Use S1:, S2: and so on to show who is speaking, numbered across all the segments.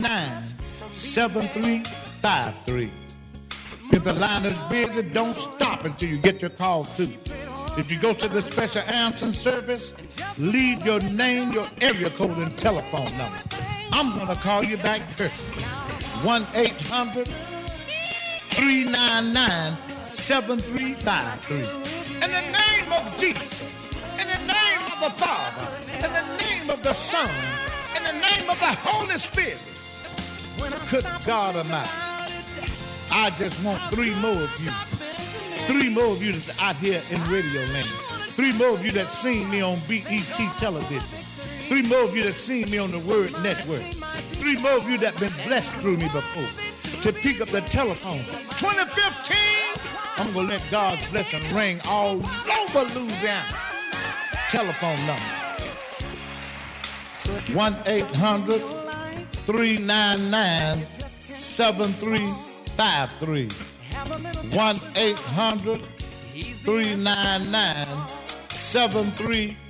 S1: 399-7353. If the line is busy, don't stop until you get your call through. If you go to the special answering service, leave your name, your area code, and telephone number. I'm going to call you back personally. 1-800-399-7353. In the name of Jesus, in the name of the Father, in the name of the Son, in the name of the Holy Spirit. Good God Almighty. I just want 3 more of you. 3 more of you that's out here in radio land. 3 more of you that seen me on BET television. 3 more of you that seen me on the Word Network. 3 more of you that been blessed through me before. To pick up the telephone. 2015, I'm going to let God's blessing ring all over Louisiana. Telephone number. 1-800-399-7353. 1-800-399-7353.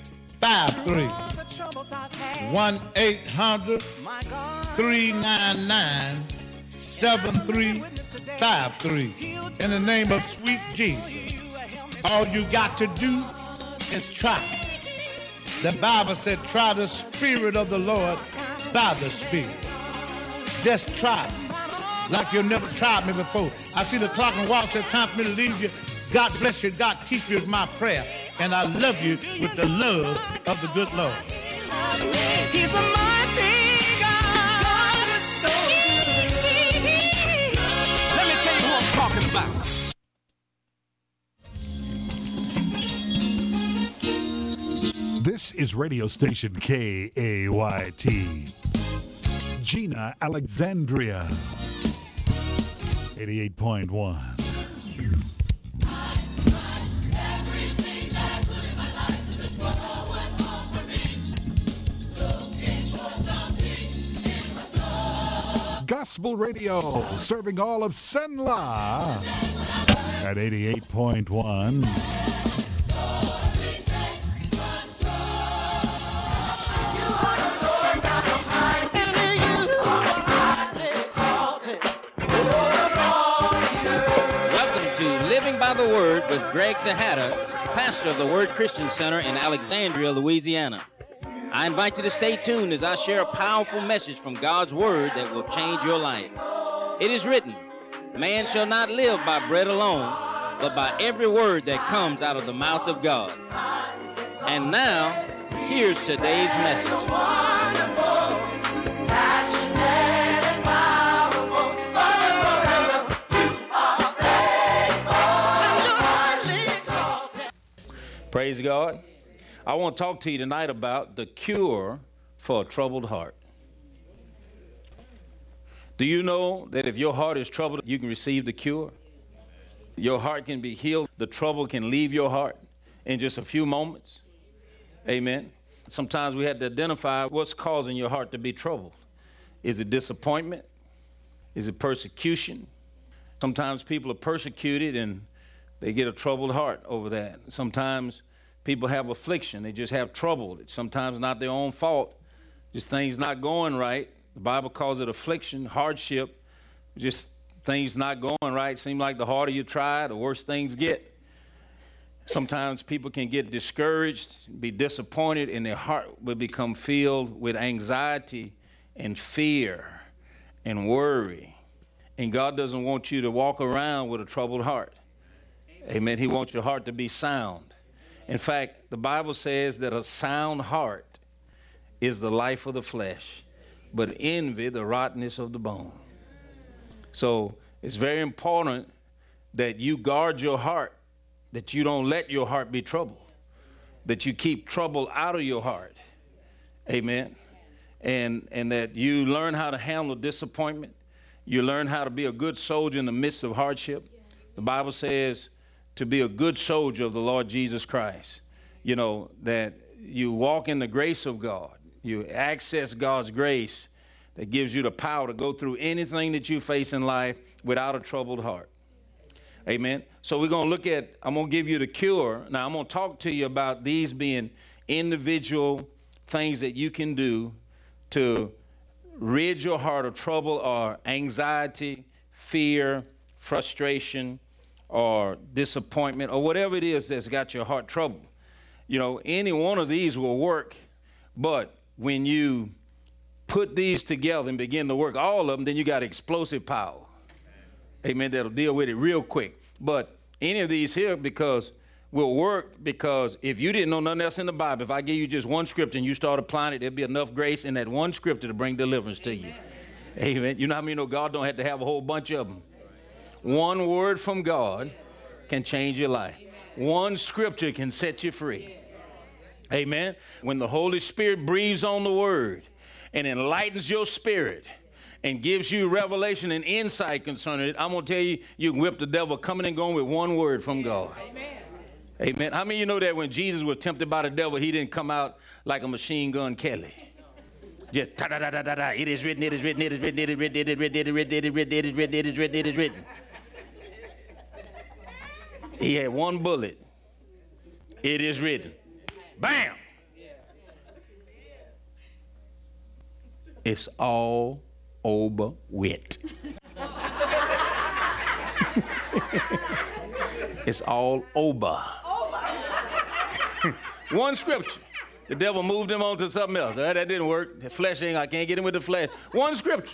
S1: 1-800-399-7353. In the name of sweet Jesus, all you got to do is try. The Bible said, try the Spirit of the Lord by the Spirit. Just try. Like you've never tried me before. I see the clock and watch. It's time for me to leave you. God bless you. God keep you is my prayer. And I love you with the love of the good Lord.
S2: He's a mighty God. God is so good. Let me tell you who I'm talking about.
S3: This is radio station KAYT. Gina, Alexandria. 88.1. Gospel Radio, serving all of Senla at 88.1.
S4: By the Word with Greg Tejada, pastor of the Word Christian Center in Alexandria, Louisiana. I invite you to stay tuned as I share a powerful message from God's Word that will change your life. It is written, man shall not live by bread alone, but by every word that comes out of the mouth of God. And now, here's today's message. Praise God. I want to talk to you tonight about the cure for a troubled heart. Do you know that if your heart is troubled, you can receive the cure? Your heart can be healed. The trouble can leave your heart in just a few moments. Amen. Sometimes we have to identify what's causing your heart to be troubled. Is it disappointment? Is it persecution? Sometimes people are persecuted and they get a troubled heart over that. Sometimes people have affliction. They just have trouble. It's sometimes not their own fault. Just things not going right. The Bible calls it affliction, hardship. Just things not going right. Seem like the harder you try, the worse things get. Sometimes people can get discouraged, be disappointed, and their heart will become filled with anxiety and fear and worry. And God doesn't want you to walk around with a troubled heart. Amen. He wants your heart to be sound. In fact, the Bible says that a sound heart is the life of the flesh, but envy the rottenness of the bone. So it's very important that you guard your heart, that you don't let your heart be troubled, that you keep trouble out of your heart. Amen. And that you learn how to handle disappointment. You learn how to be a good soldier in the midst of hardship. The Bible says to be a good soldier of the Lord Jesus Christ. You know, that you walk in the grace of God. You access God's grace that gives you the power to go through anything that you face in life without a troubled heart. Amen. So we're going to look at, I'm going to give you the cure. Now I'm going to talk to you about these being individual things that you can do to rid your heart of trouble or anxiety, fear, frustration, or disappointment, or whatever it is that's got your heart troubled. You know, any one of these will work, but when you put these together and begin to work all of them, then you got explosive power. Amen. That'll deal with it real quick. But any of these here will work because if you didn't know nothing else in the Bible, if I give you just one scripture and you start applying it, there'll be enough grace in that one scripture to bring deliverance to you. Amen. You know how many know God don't have to have a whole bunch of them? One word from God can change your life. One scripture can set you free. Amen. When the Holy Spirit breathes on the word and enlightens your spirit and gives you revelation and insight concerning it, I'm going to tell you, you can whip the devil coming and going with one word from God. Amen. Amen. How many of you know that when Jesus was tempted by the devil, he didn't come out like a machine gun Kelly? Just ta-da-da-da-da-da. It is written, it is written, it is written, it is written, it is written, it is written, it is written, it is written, it is written, it is written. He had one bullet. It is written. Bam! It's all over with. It's all over. One scripture. The devil moved him on to something else. That didn't work. The flesh I can't get him with the flesh. One scripture.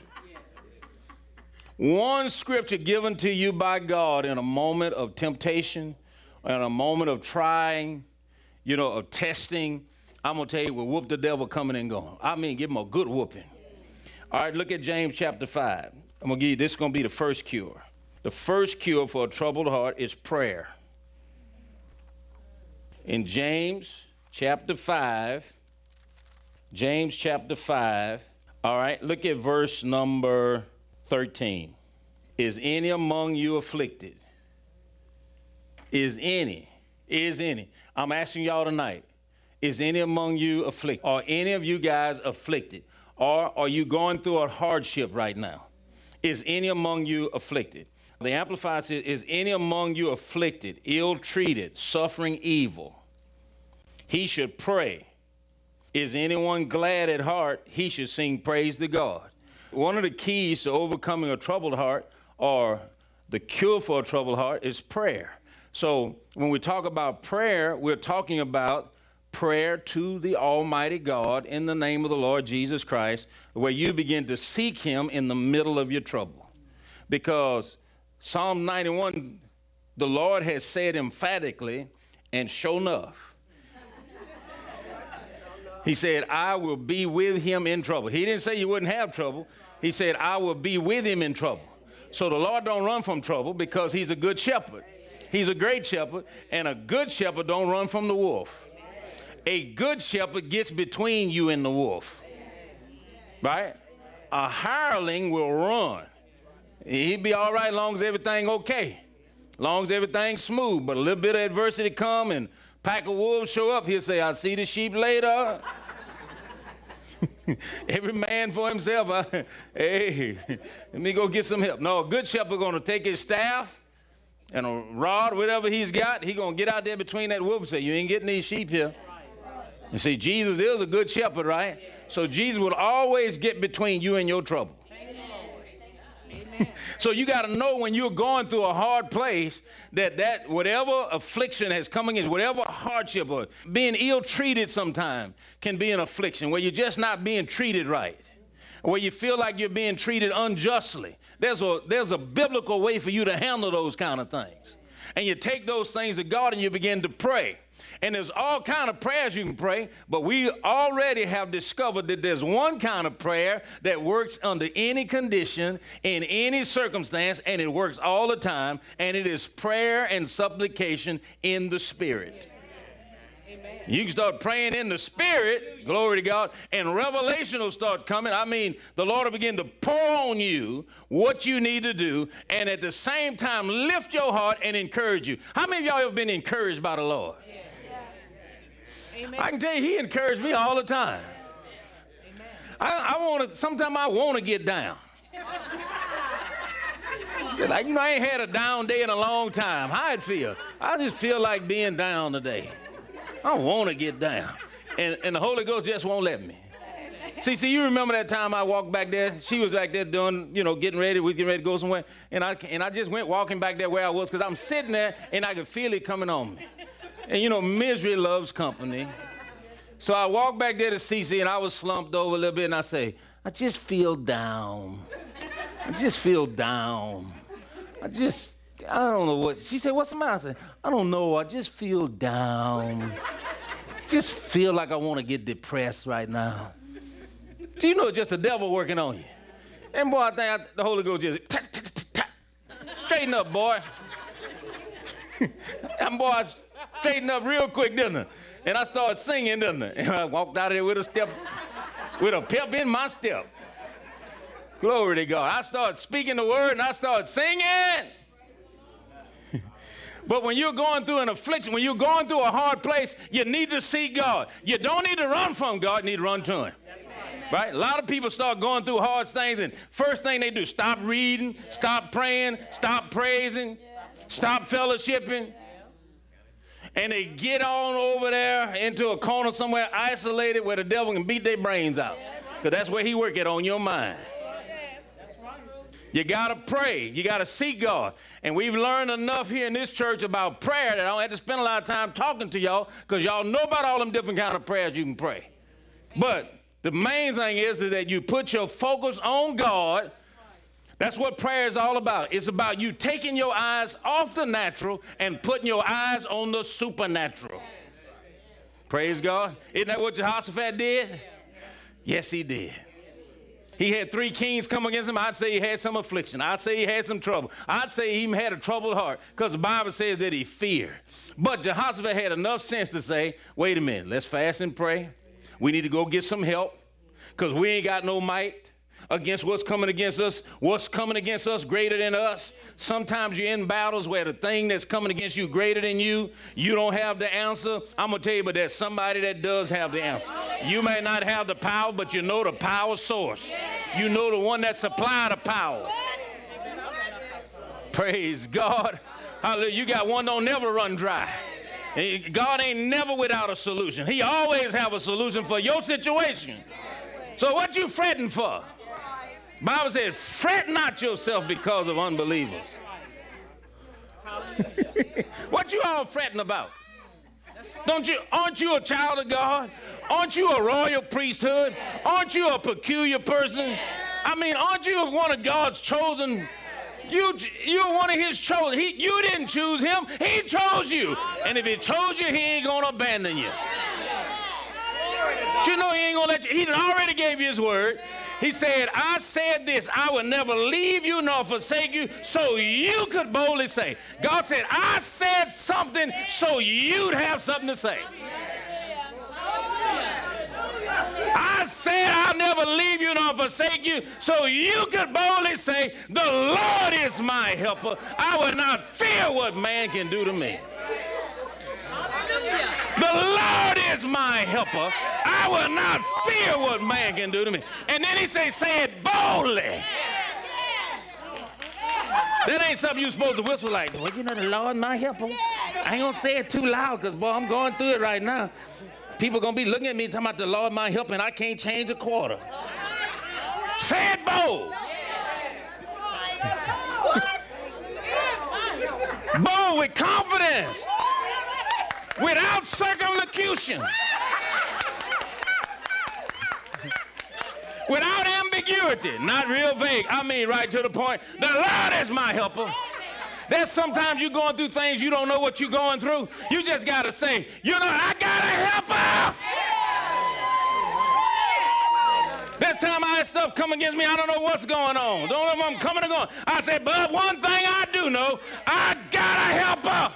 S4: One scripture given to you by God in a moment of temptation, in a moment of trying, of testing. I'm going to tell you, will whoop the devil coming and going. I mean, give him a good whooping. All right, look at James chapter 5. I'm going to give you, this is going to be the first cure. The first cure for a troubled heart is prayer. In James chapter 5, all right, look at verse number 13. Is any among you afflicted? Is any? I'm asking y'all tonight. Is any among you afflicted? Are any of you guys afflicted? Or are you going through a hardship right now? Is any among you afflicted? The Amplified says, is any among you afflicted, ill-treated, suffering evil? He should pray. Is anyone glad at heart? He should sing praise to God. One of the keys to overcoming a troubled heart, or the cure for a troubled heart, is prayer. So when we talk about prayer, we're talking about prayer to the Almighty God in the name of the Lord Jesus Christ, where you begin to seek him in the middle of your trouble. Because Psalm 91, the Lord has said emphatically, and sure enough, he said, I will be with him in trouble. He didn't say you wouldn't have trouble. He said, I will be with him in trouble. So the Lord don't run from trouble because he's a good shepherd. He's a great shepherd, and a good shepherd don't run from the wolf. A good shepherd gets between you and the wolf, right? A hireling will run. He'd be all right as long as everything okay, as long as everything's smooth. But a little bit of adversity come and pack of wolves show up, he'll say, I see the sheep later. Every man for himself. Hey, let me go get some help. No, a good shepherd going to take his staff and a rod, whatever he's got, he's going to get out there between that wolf and say, you ain't getting these sheep here. You see, Jesus is a good shepherd, right? So Jesus will always get between you and your trouble. So you got to know when you're going through a hard place that whatever affliction has come against, whatever hardship or being ill-treated sometime can be an affliction where you're just not being treated right, where you feel like you're being treated unjustly. There's a biblical way for you to handle those kind of things. And you take those things to God and you begin to pray. And there's all kind of prayers you can pray, but we already have discovered that there's one kind of prayer that works under any condition, in any circumstance, and it works all the time, and it is prayer and supplication in the Spirit. Amen. You can start praying in the Spirit, glory to God, and revelation will start coming. I mean, the Lord will begin to pour on you what you need to do, and at the same time, lift your heart and encourage you. How many of y'all have been encouraged by the Lord? Amen. I can tell you, he encouraged me all the time. Sometimes I want to get down. Like, I ain't had a down day in a long time. How it feel? I just feel like being down today. I want to get down. And the Holy Ghost just won't let me. See, you remember that time I walked back there? She was back there doing, getting ready. We was getting ready to go somewhere. And I just went walking back there where I was because I'm sitting there and I could feel it coming on me. And, misery loves company. So I walked back there to Cece and I was slumped over a little bit and I say, I just feel down. I just feel down. I don't know what. She said, what's the matter? I said, I don't know. I just feel down. Just feel like I want to get depressed right now. Do you know it's just the devil working on you? And boy, I think the Holy Ghost just, straighten up, boy. And boy, I straightened up real quick, didn't I? And I started singing, didn't I? And I walked out of there with a pep in my step. Glory to God. I started speaking the word and I started singing. But when you're going through an affliction, when you're going through a hard place, you need to seek God. You don't need to run from God, you need to run to Him. Right? A lot of people start going through hard things, and first thing they do, stop reading, stop praying, stop praising, stop fellowshipping. And they get on over there into a corner somewhere isolated where the devil can beat their brains out. Because that's where he works it on your mind. You got to pray. You got to seek God. And we've learned enough here in this church about prayer that I don't have to spend a lot of time talking to y'all because y'all know about all them different kind of prayers you can pray. But the main thing is that you put your focus on God. That's what prayer is all about. It's about you taking your eyes off the natural and putting your eyes on the supernatural. Praise God. Isn't that what Jehoshaphat did? Yes, he did. He had 3 kings come against him. I'd say he had some affliction. I'd say he had some trouble. I'd say he even had a troubled heart because the Bible says that he feared. But Jehoshaphat had enough sense to say, wait a minute, let's fast and pray. We need to go get some help because we ain't got no might against what's coming against us. What's coming against us greater than us. Sometimes you're in battles where the thing that's coming against you greater than you don't have the answer. I'm going to tell you, but there's somebody that does have the answer. You may not have the power, but you know the power source. You know the one that supplied the power. Praise God. Hallelujah. You got one don't never run dry. God ain't never without a solution. He always have a solution for your situation. So what you fretting for? Bible says, fret not yourself because of unbelievers. What you all fretting about? Aren't you a child of God? Aren't you a royal priesthood? Aren't you a peculiar person? I mean, aren't you one of God's chosen? You're one of his chosen. You didn't choose him. He chose you. And if he chose you, he ain't going to abandon you. But you know he ain't going to let you. He already gave you his word. He said, I said this, I will never leave you nor forsake you, so you could boldly say. God said, I said something so you'd have something to say. I said I'll never leave you nor forsake you, so you could boldly say, the Lord is my helper. I will not fear what man can do to me. The Lord is my helper. I will not fear what man can do to me. And then he say it boldly. That ain't something you're supposed to whisper like, well, you know, the Lord my helper. I ain't going to say it too loud because, boy, I'm going through it right now. People going to be looking at me talking about the Lord my helper and I can't change a quarter. Say it bold. Bold with confidence. Without circumlocution. Without ambiguity. Not real vague. I mean right to the point. The Lord is my helper. There's sometimes you're going through things you don't know what you're going through. You just got to say, you know, I got a helper. That time I had stuff come against me, I don't know what's going on. Don't know if I'm coming or going. I said, but one thing I do know, I got a helper.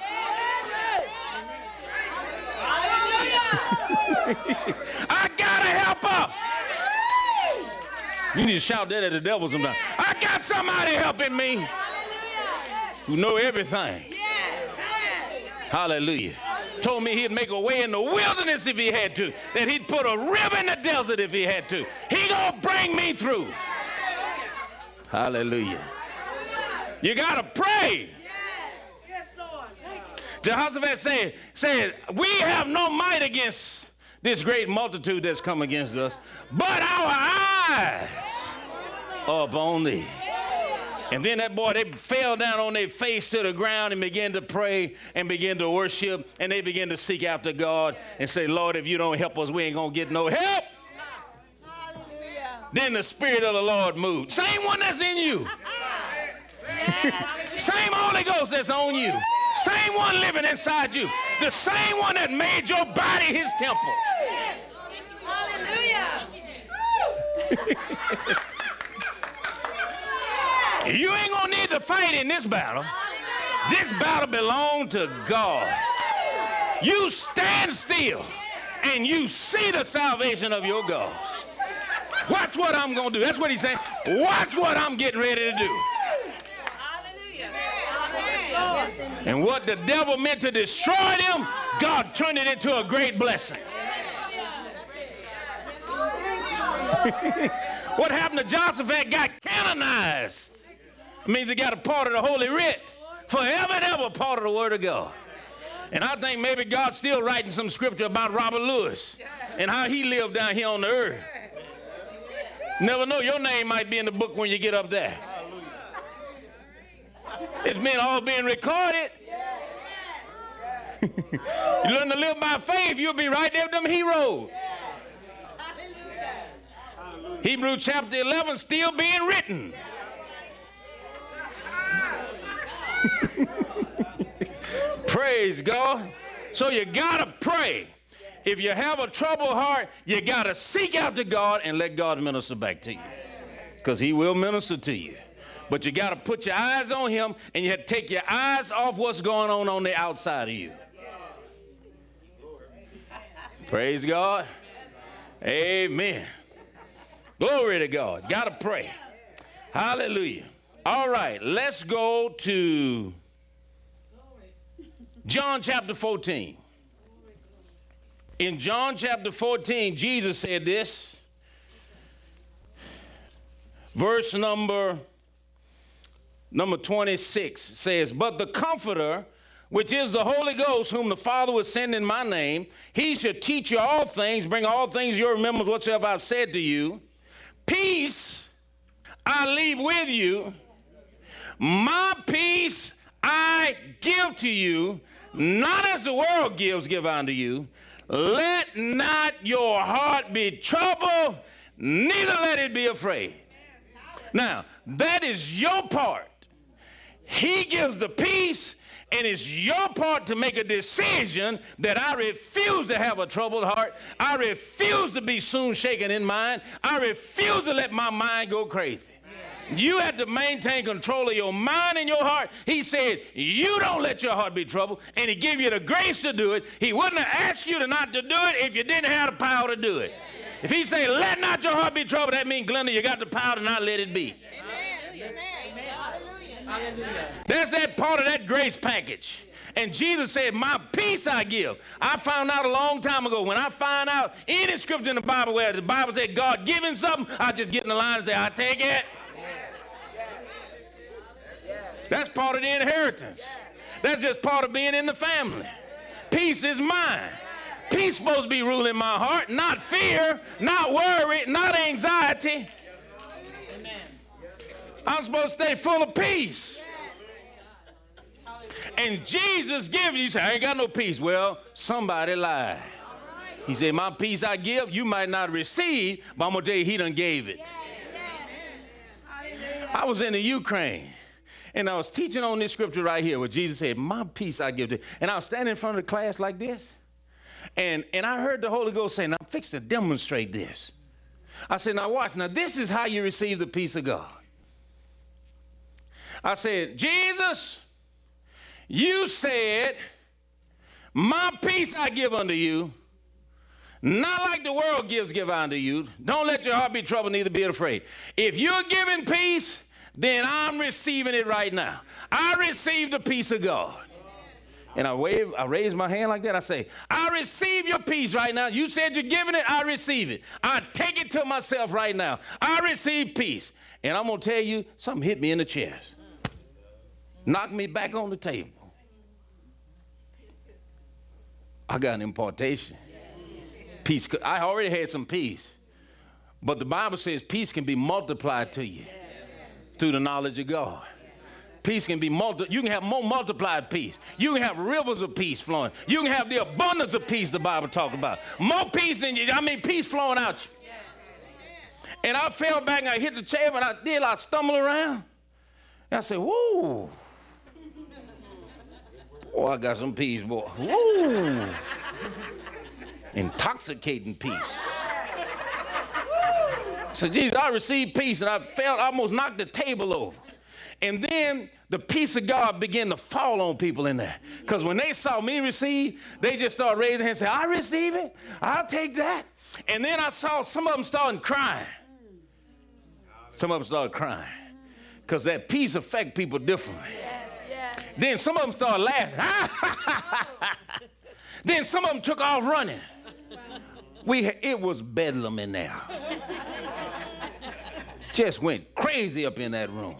S4: I got a helper. You need to shout that at the devil sometime. I got somebody helping me who know everything. Hallelujah. Told me he'd make a way in the wilderness if he had to. That he'd put a river in the desert if he had to. He gonna bring me through. Hallelujah. You gotta pray. Jehoshaphat said, we have no might against this great multitude that's come against us, but our eyes are upon thee. And then that boy, they fell down on their face to the ground and began to pray and begin to worship, and they began to seek after God and say, Lord, if you don't help us, we ain't going to get no help. Then the Spirit of the Lord moved. Same one that's in you. Same Holy Ghost that's on you. Same one living inside you. The same one that made your body his temple. You ain't gonna need to fight in this battle. This battle belongs to God. You stand still and you see the salvation of your God. Watch what I'm gonna do. That's what he's saying. Watch what I'm getting ready to do. And what the devil meant to destroy them, God turned it into a great blessing. What happened to Jehoshaphat got canonized. It means he got a part of the Holy Writ, forever and ever part of the Word of God. And I think maybe God's still writing some scripture about Robert Lewis and how he lived down here on the earth. Never know, your name might be in the book when you get up there. It's been all being recorded. You learn to live by faith, you'll be right there with them heroes. Hebrews chapter 11 still being written. Praise God. So you gotta pray. If you have a troubled heart, you gotta seek out to God and let God minister back to you, because he will minister to you. But you gotta put your eyes on him, and you have to take your eyes off what's going on the outside of you. Praise God. Amen. Glory to God. Gotta pray. Hallelujah. All right, let's go to John chapter 14. In John chapter 14, Jesus said this, verse number 26 says, but the Comforter, which is the Holy Ghost, whom the Father will send in my name, he shall teach you all things, bring all things to your remembrance whatsoever I've said to you. Peace I leave with you, my peace I give to you, not as the world gives, give unto you. Let not your heart be troubled, neither let it be afraid. Now, that is your part. He gives the peace, and it's your part to make a decision that I refuse to have a troubled heart. I refuse to be soon shaken in mind. I refuse to let my mind go crazy. You have to maintain control of your mind and your heart. He said, you don't let your heart be troubled, and he give you the grace to do it. He wouldn't have asked you to not to do it if you didn't have the power to do it. If he say, let not your heart be troubled, that means, Glenda, you got the power to not let it be. Amen. Hallelujah. That's that part of that grace package. And Jesus said, my peace I give. I found out a long time ago, when I find out any scripture in the Bible where the Bible said God giving something, I just get in the line and say, I take it. That's part of the inheritance. That's just part of being in the family. Peace is mine. Peace supposed to be ruling my heart, not fear, not worry, not anxiety. I'm supposed to stay full of peace. And Jesus gives you, say, I ain't got no peace. Well, somebody lied. He said, my peace I give, you might not receive, but I'm going to tell you, he done gave it. I was in the Ukraine. And I was teaching on this scripture right here where Jesus said, my peace I give to you. And I was standing in front of the class like this. And I heard the Holy Ghost say, now I'm fixing to demonstrate this. I said, now watch. Now this is how you receive the peace of God. I said, Jesus, you said, my peace I give unto you, not like the world gives, give unto you. Don't let your heart be troubled, neither be afraid. If you're giving peace, then I'm receiving it right now. I receive the peace of God. And I raise my hand like that. I say, I receive your peace right now. You said you're giving it, I receive it. I take it to myself right now. I receive peace. And I'm going to tell you, something hit me in the chest. Knocked me back on the table. I got an impartation. Peace. I already had some peace. But the Bible says peace can be multiplied to you through the knowledge of God. Peace can be you can have more multiplied peace. You can have rivers of peace flowing. You can have the abundance of peace the Bible talks about. More peace than peace flowing out you. And I fell back and I hit the table and I stumbled around. And I said, whoa. Oh, I got some peace, boy. Whoa. Intoxicating peace. So Jesus, I received peace and I almost knocked the table over. And then the peace of God began to fall on people in there. Because when they saw me receive, they just started raising their hands and say, I receive it. I'll take that. And then I saw some of them starting crying. Some of them started crying. Because that peace affects people differently. Yes. Then some of them started laughing. Then some of them took off running. It was bedlam in there. Just went crazy up in that room.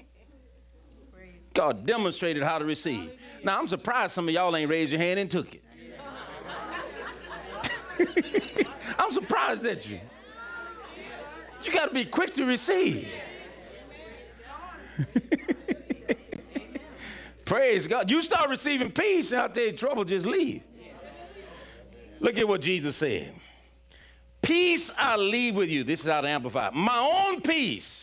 S4: God demonstrated how to receive. Now, I'm surprised some of y'all ain't raised your hand and took it. I'm surprised at you. You got to be quick to receive. Praise God. You start receiving peace, and I'll tell you, trouble just leave. Look at what Jesus said. Peace I leave with you. This is how to amplify. My own peace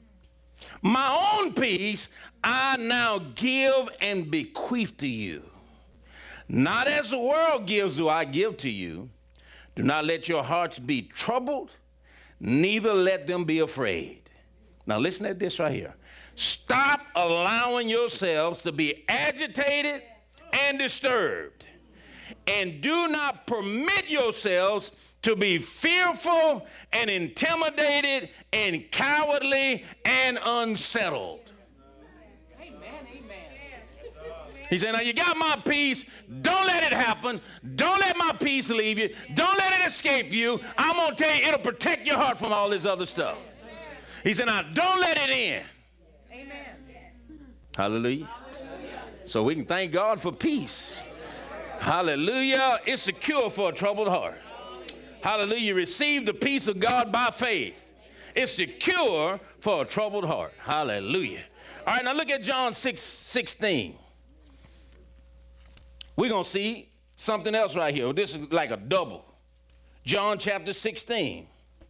S4: I now give and bequeath to you. Not as the world gives do I give to you. Do not let your hearts be troubled, neither let them be afraid. Now listen at this right here. Stop allowing yourselves to be agitated and disturbed. And do not permit yourselves to be fearful and intimidated and cowardly and unsettled. Amen, amen. He said, now you got my peace. Don't let it happen. Don't let my peace leave you. Don't let it escape you. I'm going to tell you, it'll protect your heart from all this other stuff. He said, now don't let it in. Amen. Hallelujah. So we can thank God for peace. Hallelujah. It's a cure for a troubled heart. Hallelujah. Receive the peace of God by faith. It's the cure for a troubled heart. Hallelujah. All right, now look at John 6:16. We're going to see something else right here. This is like a double. John chapter 16.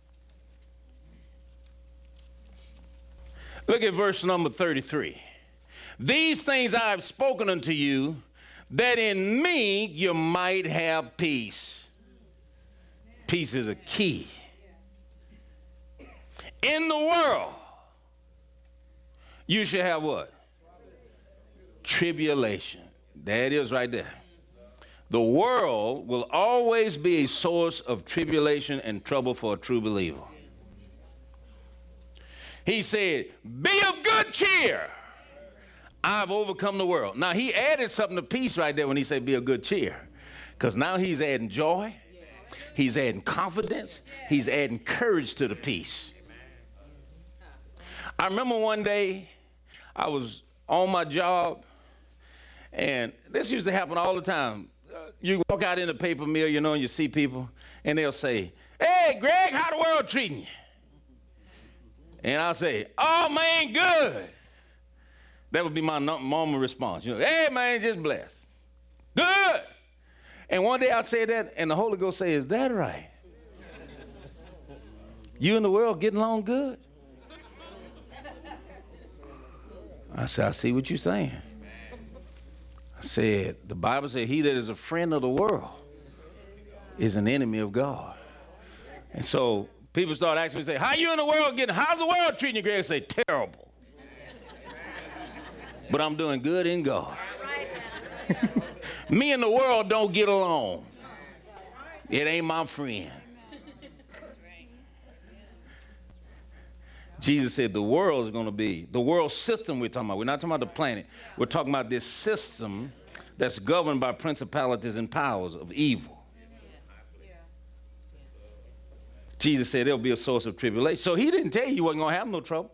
S4: Look at verse number 33. These things I have spoken unto you, that in me you might have peace. Peace is a key. In the world, you should have what? Tribulation. There it is right there. The world will always be a source of tribulation and trouble for a true believer. He said, be of good cheer. I've overcome the world. Now, he added something to peace right there when he said be of good cheer. Because now he's adding joy. He's adding confidence. He's adding courage to the peace. I remember one day I was on my job, and this used to happen all the time. You walk out in the paper mill, you know, and you see people, and they'll say, hey, Greg, how the world treating you? And I'll say, oh, man, good. That would be my normal response. You know, hey, man, just blessed. Good. And one day I say that, and the Holy Ghost say, is that right? You and the world getting along good? I said, I see what you're saying. I said, the Bible said, he that is a friend of the world is an enemy of God. And so people start asking me, say, how you in the world getting, how's the world treating you, Greg? I say, terrible. But I'm doing good in God. Me and the world don't get along. It ain't my friend. Jesus said the world is going to be, the world system we're talking about. We're not talking about the planet. We're talking about this system that's governed by principalities and powers of evil. Jesus said there'll be a source of tribulation. So he didn't tell you wasn't going to have no trouble.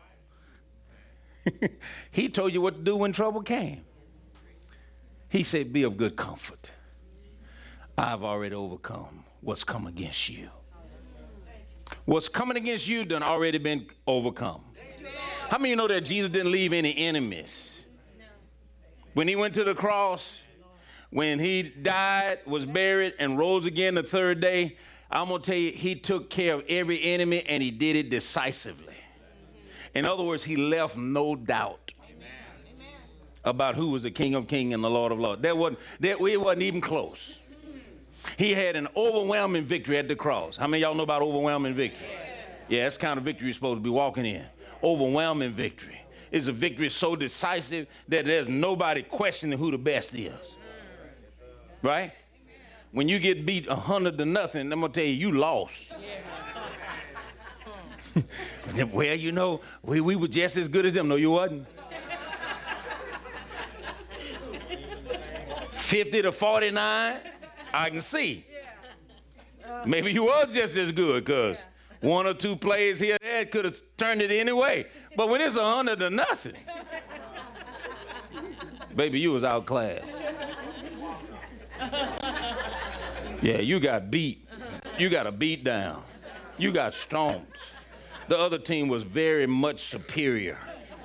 S4: He told you what to do when trouble came. He said, be of good comfort. I've already overcome what's come against you. What's coming against you done already been overcome. How many of you know that Jesus didn't leave any enemies? When he went to the cross, when he died, was buried, and rose again the third day, I'm going to tell you, he took care of every enemy, and he did it decisively. In other words, he left no doubt about who was the King of Kings and the Lord of Lords. It wasn't even close. He had an overwhelming victory at the cross. How many of y'all know about overwhelming victory? Yeah, that's the kind of victory you're supposed to be walking in. Overwhelming victory. It's a victory so decisive that there's nobody questioning who the best is. Right? When you get beat 100-0, I'm going to tell you, you lost. Well, you know, we were just as good as them. No, you wasn't. 50-49, I can see. Maybe you was just as good, because one or two plays here or there could have turned it anyway. But when it's 100-0, baby, you was outclassed. Yeah, you got beat. You got a beat down. You got stomped. The other team was very much superior.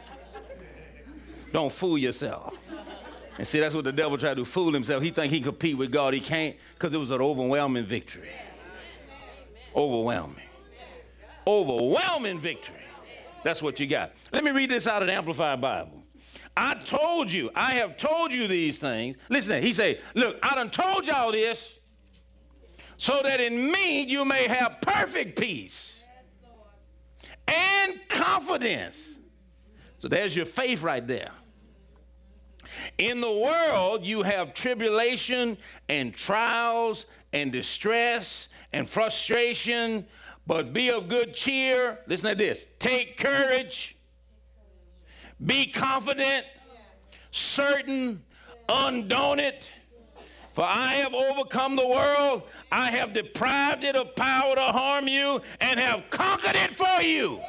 S4: Don't fool yourself. And see, that's what the devil tried to fool himself. He think he can compete with God. He can't, because it was an overwhelming victory. Overwhelming. Overwhelming victory. That's what you got. Let me read this out of the Amplified Bible. I have told you these things. Listen, he said, look, I done told y'all this so that in me you may have perfect peace and confidence. So there's your faith right there. In the world, you have tribulation and trials and distress and frustration, but be of good cheer. Listen to this. Take courage. Be confident, certain, undaunted. For I have overcome the world. I have deprived it of power to harm you and have conquered it for you.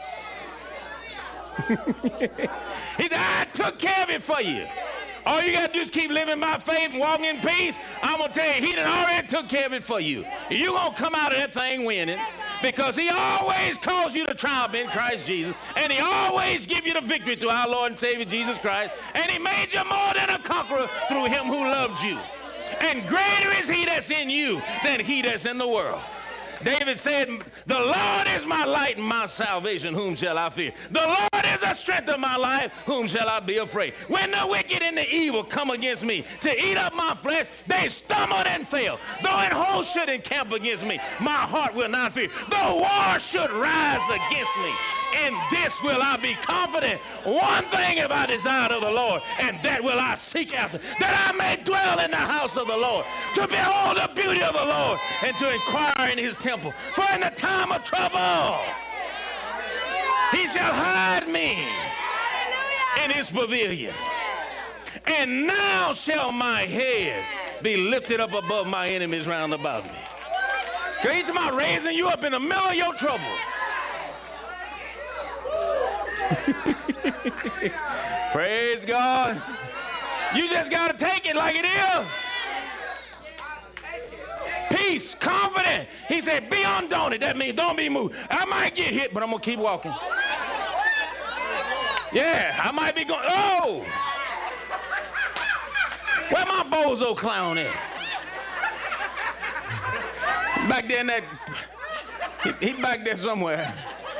S4: He said, I took care of it for you. All you got to do is keep living by faith and walking in peace. I'm going to tell you, he done already took care of it for you. You're going to come out of that thing winning, because he always calls you to triumph in Christ Jesus, and he always give you the victory through our Lord and Savior Jesus Christ, and he made you more than a conqueror through him who loved you. And greater is he that's in you than he that's in the world. David said, the Lord is my light and my salvation, whom shall I fear? The Lord is the strength of my life, whom shall I be afraid? When the wicked and the evil come against me to eat up my flesh, they stumbled and fell. Though an host should encamp against me, my heart will not fear. Though war should rise against me, in this will I be confident. One thing have I desired of the Lord, and that will I seek after, that I may dwell in the house of the Lord, to behold the beauty of the Lord, and to inquire in his temple. For in the time of trouble, he shall hide me in his pavilion. And now shall my head be lifted up above my enemies round about me. Because he's about raising you up in the middle of your trouble. Praise God. You just got to take it like it is. Peace, confident. He said, be undaunted. That means don't be moved. I might get hit, but I'm going to keep walking. Yeah, I might be going, oh. Where my bozo clown at? Back there in that, he back there somewhere.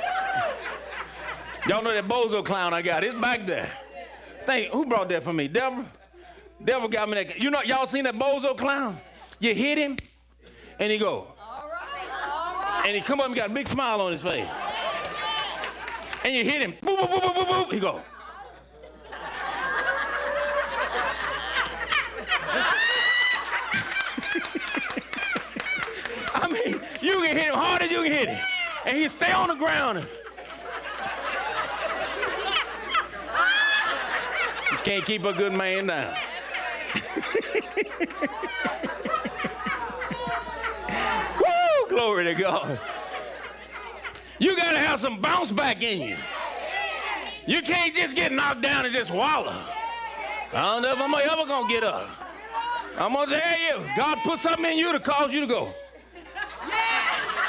S4: Y'all know that bozo clown I got? It's back there. Who brought that for me? Deborah? Deborah got me that. You know, y'all seen that bozo clown? You hit him, and he go. All right. And he come up and got a big smile on his face. And you hit him. Boop, boop, boop, boop, boop, boop. He go. I mean, you can hit him hard as you can hit him. And he stay on the ground. You can't keep a good man down. Woo, glory to God. You got to have some bounce back in you. You can't just get knocked down and just wallow. I don't know if I'm ever going to get up. I'm going to tell you, God put something in you to cause you to go.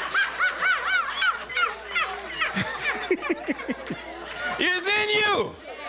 S4: It's in you.